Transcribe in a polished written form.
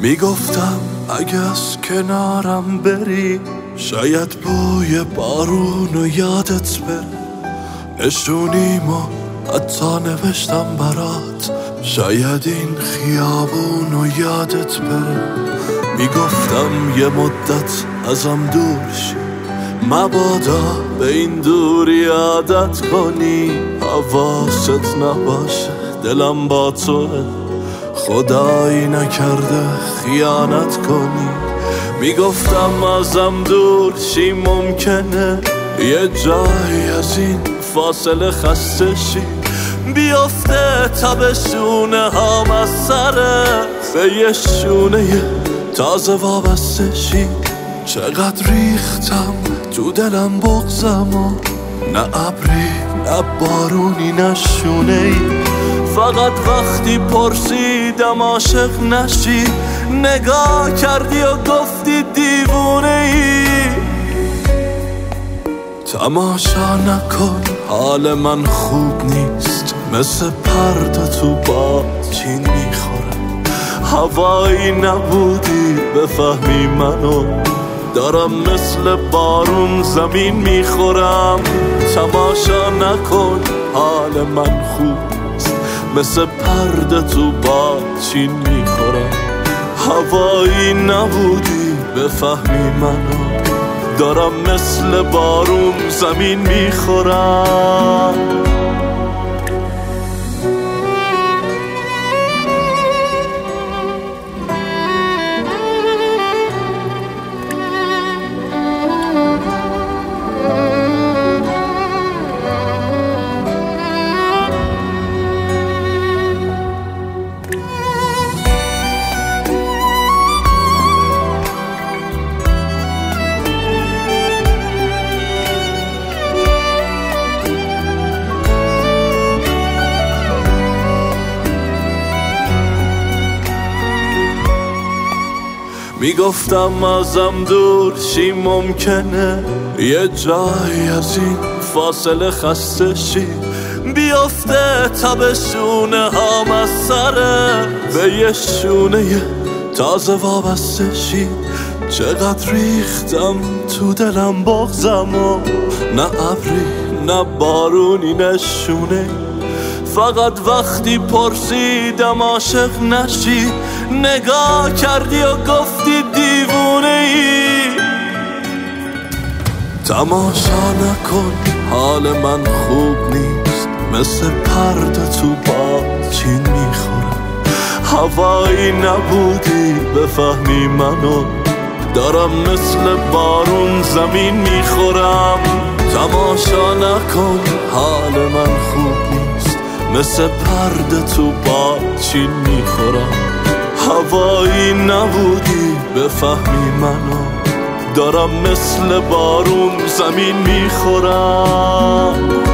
میگفتم اگه از کنارم بری شاید بوی بارونو یادت بره. نشونیمو حتی نوشتم برات شاید این خیابونو یادت بره. میگفتم یه مدت ازم دور شی مبادا به این دوری عادت کنی. حواست نباشه دلم با توه خدایی نکرده خیانت کنی. میگفتم ازم دور شی ممکنه یه جایی از این فاصله خسته شی. بیافته تبشونه هم از سرت به یه شونه تازه وابسته شی. چقدر ریختم تو دلم بغضم و نه ابری نه بارونی نه شونه‌ای. فقط وقتی پرسیدم عاشق نشی نگاه کردی و گفتی دیوونه ای. تماشا نکن حال من خوب نیست مثل پرده تو باد چین میخوره. هوایی نبودی بفهمی منو دارم مثل بارون زمین میخورم. تماشا نکن حال من خوب نیست مثل پرده تو باد چین میخورم. هوایی نبودی بفهمی منو دارم مثل بارون زمین میخورم. میگفتم ازم دور شی ممکنه یه جایی از این فاصله خسته شی. بیافته تبشونه هم از سره به یه شونه تازه وابسته شی. چقدر ریختم تو دلم بغضم و نه ابری نه بارونی نه شونه. فقط وقتی پرسیدم عاشق نشی نگاه کردی و گفتی دیوونه ای. تماشا نکن حال من خوب نیست مثل پرده تو باد چین میخوره. هوایی نبودی بفهمی منو دارم مثل بارون زمین میخورم. تماشا نکن حال من خوب نیست مثل پرده تو باد چین میخورم. هوایی نبودی بفهمی منو دارم مثل بارون زمین میخورم.